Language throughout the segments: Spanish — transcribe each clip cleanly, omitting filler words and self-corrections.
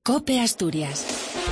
COPE Asturias.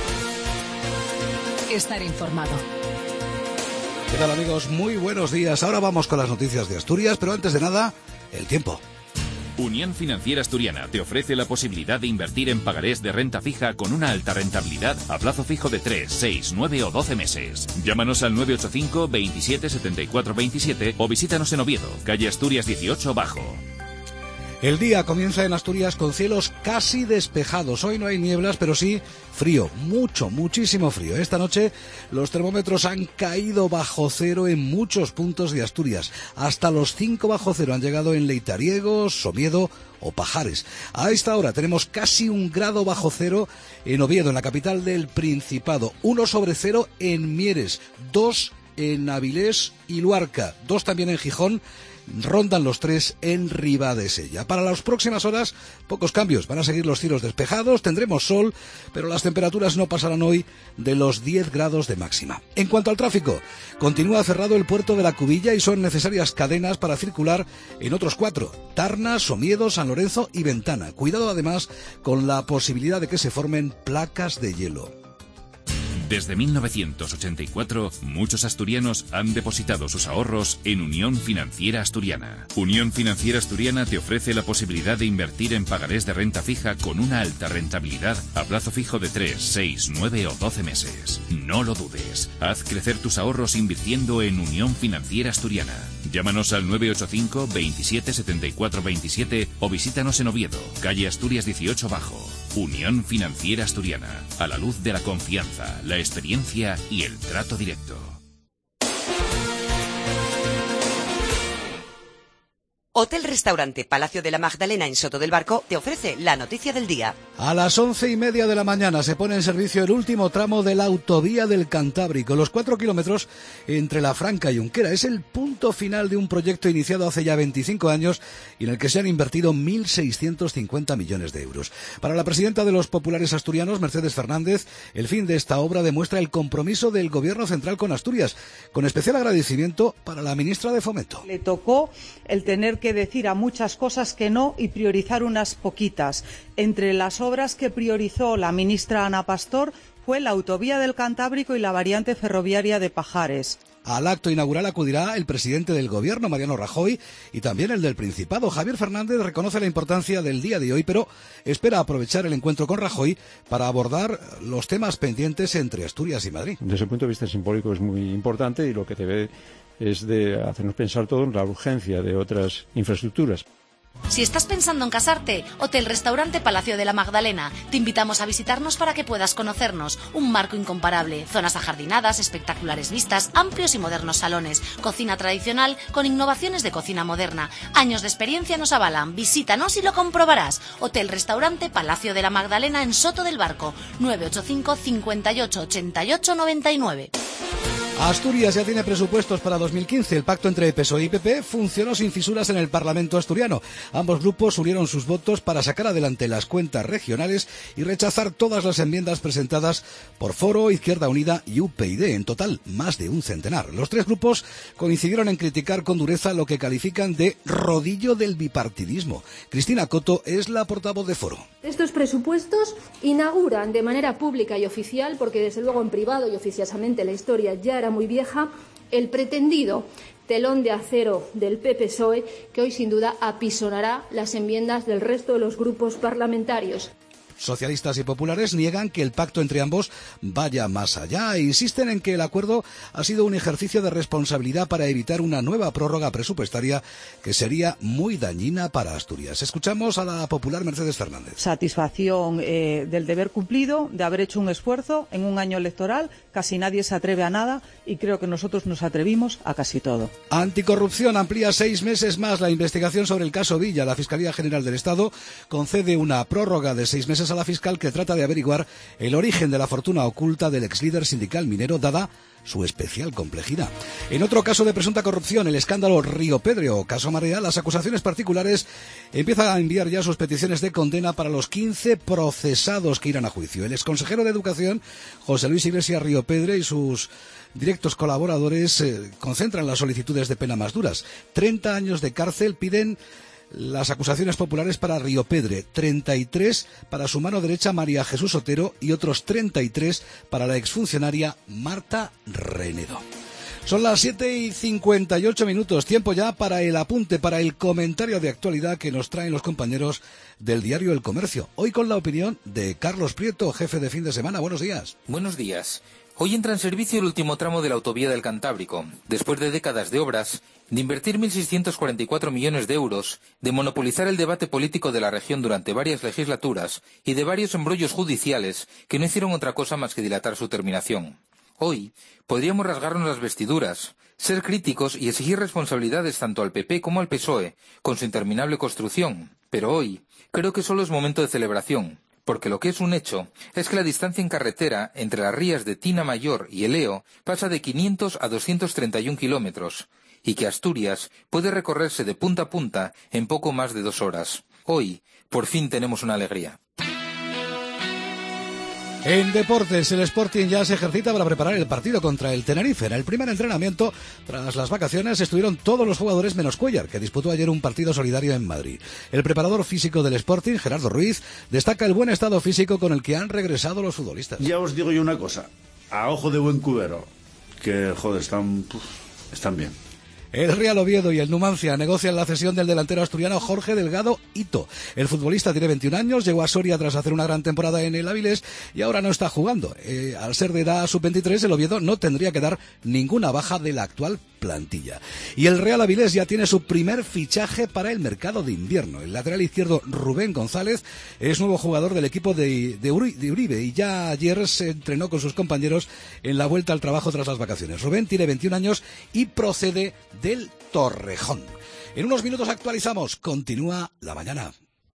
Estar informado. ¿Qué tal, amigos? Muy buenos días. Ahora vamos con las noticias de Asturias, pero antes de nada, el tiempo. Unión Financiera Asturiana te ofrece la posibilidad de invertir en pagarés de renta fija con una alta rentabilidad a plazo fijo de 3, 6, 9 o 12 meses. Llámanos al 985 27 74 27 o visítanos en Oviedo, calle Asturias 18 Bajo. El día comienza en Asturias con cielos casi despejados. Hoy no hay nieblas, pero sí frío, muchísimo frío. Esta noche los termómetros han caído bajo cero en muchos puntos de Asturias. Hasta los 5 bajo cero han llegado en Leitariego, Somiedo o Pajares. A esta hora tenemos casi 1 grado bajo cero en Oviedo, en la capital del Principado. 1 sobre 0 en Mieres, 2 en Avilés y Luarca, 2 también en Gijón. Rondan los 3 en Ribadesella. Para las próximas horas, pocos cambios. Van a seguir los cielos despejados, tendremos sol, pero las temperaturas no pasarán hoy de los 10 grados de máxima. En cuanto al tráfico, continúa cerrado el puerto de la Cubilla y son necesarias cadenas para circular en otros 4. Tarna, Somiedo, San Lorenzo y Ventana. Cuidado además con la posibilidad de que se formen placas de hielo. Desde 1984, muchos asturianos han depositado sus ahorros en Unión Financiera Asturiana. Unión Financiera Asturiana te ofrece la posibilidad de invertir en pagarés de renta fija con una alta rentabilidad a plazo fijo de 3, 6, 9 o 12 meses. No lo dudes. Haz crecer tus ahorros invirtiendo en Unión Financiera Asturiana. Llámanos al 985 27 74 27 o visítanos en Oviedo, calle Asturias 18 Bajo. Unión Financiera Asturiana. A la luz de la confianza, la experiencia y el trato directo. Hotel Restaurante Palacio de la Magdalena en Soto del Barco te ofrece la noticia del día. A las 11:30 de la mañana se pone en servicio el último tramo de la autovía del Cantábrico, los 4 kilómetros entre La Franca y Unquera. Es el punto final de un proyecto iniciado hace ya 25 años y en el que se han invertido 1.650 millones de euros. Para la presidenta de los populares asturianos, Mercedes Fernández, el fin de esta obra demuestra el compromiso del Gobierno central con Asturias, con especial agradecimiento para la ministra de Fomento. Le tocó el tener que decir a muchas cosas que no y priorizar unas poquitas. Entre las obras que priorizó la ministra Ana Pastor fue la autovía del Cantábrico y la variante ferroviaria de Pajares. Al acto inaugural acudirá el presidente del Gobierno, Mariano Rajoy, y también el del Principado. Javier Fernández reconoce la importancia del día de hoy, pero espera aprovechar el encuentro con Rajoy para abordar los temas pendientes entre Asturias y Madrid. Desde el punto de vista simbólico es muy importante y lo que debe es de hacernos pensar todo en la urgencia de otras infraestructuras. Si estás pensando en casarte, Hotel Restaurante Palacio de la Magdalena. Te invitamos a visitarnos para que puedas conocernos. Un marco incomparable, zonas ajardinadas, espectaculares vistas, amplios y modernos salones, cocina tradicional con innovaciones de cocina moderna. Años de experiencia nos avalan. Visítanos y lo comprobarás. Hotel Restaurante Palacio de la Magdalena en Soto del Barco. 985 58 88 99. Asturias ya tiene presupuestos para 2015. El pacto entre PSOE y PP funcionó sin fisuras en el Parlamento asturiano. Ambos grupos unieron sus votos para sacar adelante las cuentas regionales y rechazar todas las enmiendas presentadas por Foro, Izquierda Unida y UPyD. En total, más de un centenar. Los 3 grupos coincidieron en criticar con dureza lo que califican de rodillo del bipartidismo. Cristina Coto es la portavoz de Foro. Estos presupuestos inauguran de manera pública y oficial, porque desde luego en privado y oficiosamente la historia ya era muy vieja, el pretendido telón de acero del PP-PSOE, que hoy sin duda apisonará las enmiendas del resto de los grupos parlamentarios. Socialistas y populares niegan que el pacto entre ambos vaya más allá e insisten en que el acuerdo ha sido un ejercicio de responsabilidad para evitar una nueva prórroga presupuestaria que sería muy dañina para Asturias. Escuchamos a la popular Mercedes Fernández. Satisfacción del deber cumplido, de haber hecho un esfuerzo en un año electoral. Casi nadie se atreve a nada y creo que nosotros nos atrevimos a casi todo. Anticorrupción amplía 6 meses más la investigación sobre el caso Villa. La Fiscalía General del Estado concede una prórroga de 6 meses a la fiscal que trata de averiguar el origen de la fortuna oculta del exlíder sindical minero, dada su especial complejidad. En otro caso de presunta corrupción, el escándalo Río Pedro o caso Marea, las acusaciones particulares empiezan a enviar ya sus peticiones de condena para los 15 procesados que irán a juicio. El exconsejero de Educación, José Luis Iglesias Río Pedro, y sus directos colaboradores concentran las solicitudes de pena más duras. 30 años de cárcel piden las acusaciones populares para Riopedre, 33 para su mano derecha María Jesús Otero y otros 33 para la exfuncionaria Marta Renedo. Son las 7:58, tiempo ya para el apunte, para el comentario de actualidad que nos traen los compañeros del diario El Comercio. Hoy con la opinión de Carlos Prieto, jefe de fin de semana. Buenos días. Buenos días. Hoy entra en servicio el último tramo de la autovía del Cantábrico, después de décadas de obras, de invertir 1.644 millones de euros, de monopolizar el debate político de la región durante varias legislaturas y de varios embrollos judiciales que no hicieron otra cosa más que dilatar su terminación. Hoy podríamos rasgarnos las vestiduras, ser críticos y exigir responsabilidades tanto al PP como al PSOE, con su interminable construcción. Pero hoy creo que solo es momento de celebración, porque lo que es un hecho es que la distancia en carretera entre las rías de Tina Mayor y Eleo pasa de 500 a 231 kilómetros, y que Asturias puede recorrerse de punta a punta en poco más de 2 horas. Hoy, por fin tenemos una alegría. En deportes, el Sporting ya se ejercita para preparar el partido contra el Tenerife. En el primer entrenamiento, tras las vacaciones, estuvieron todos los jugadores menos Cuéllar, que disputó ayer un partido solidario en Madrid. El preparador físico del Sporting, Gerardo Ruiz, destaca el buen estado físico con el que han regresado los futbolistas. Ya os digo yo una cosa, a ojo de buen cubero, que joder, están bien. El Real Oviedo y el Numancia negocian la cesión del delantero asturiano Jorge Delgado Ito. El futbolista tiene 21 años, llegó a Soria tras hacer una gran temporada en el Avilés y ahora no está jugando. Al ser de edad sub-23, el Oviedo no tendría que dar ninguna baja de la actual plantilla. Y el Real Avilés ya tiene su primer fichaje para el mercado de invierno. El lateral izquierdo Rubén González es nuevo jugador del equipo de Uribe y ya ayer se entrenó con sus compañeros en la vuelta al trabajo tras las vacaciones. Rubén tiene 21 años y procede del Torrejón. En unos minutos actualizamos. Continúa La Mañana.